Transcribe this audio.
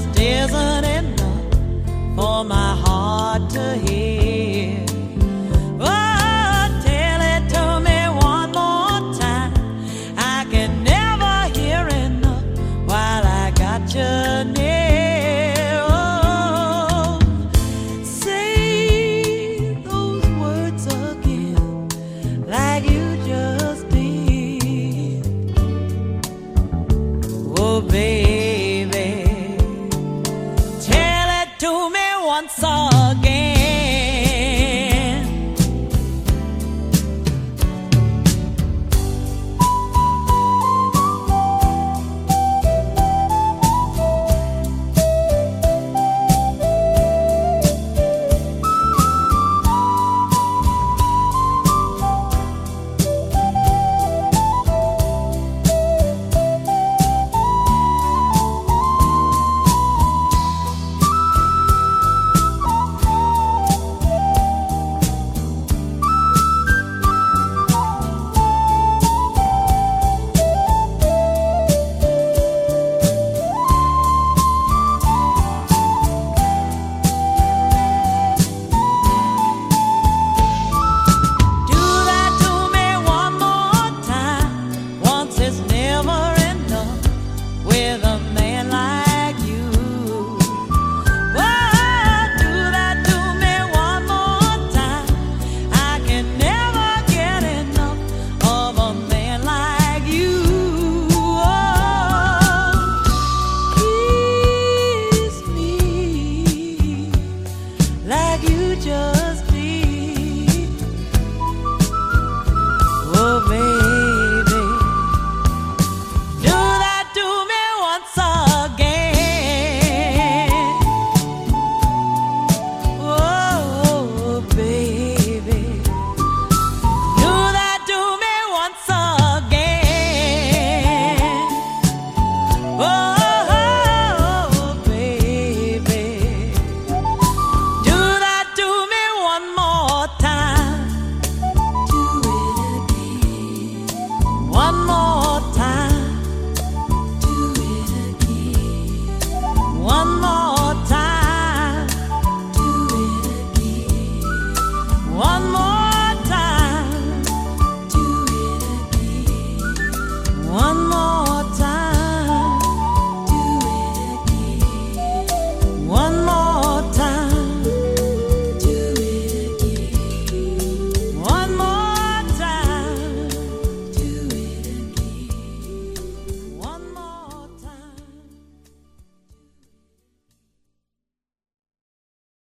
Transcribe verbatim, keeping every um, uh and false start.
just isn't enough for my heart to hear. Oh, tell it to me one more time. I can never hear enough while I got you near. Oh, say those words again like you just did. Oh, baby, tell it to me once again.